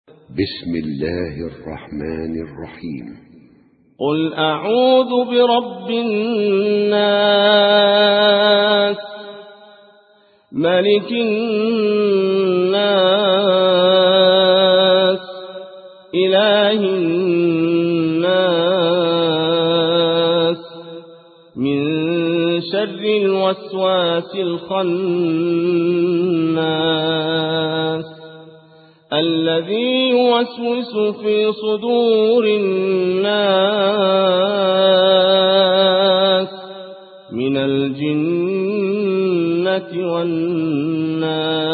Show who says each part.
Speaker 1: بسم الله الرحمن الرحيم.
Speaker 2: قل أعوذ برب الناس ملك الناس إله الناس من شر الوسواس الخناس الذي يوسوس في صدور الناس من الجنة والناس.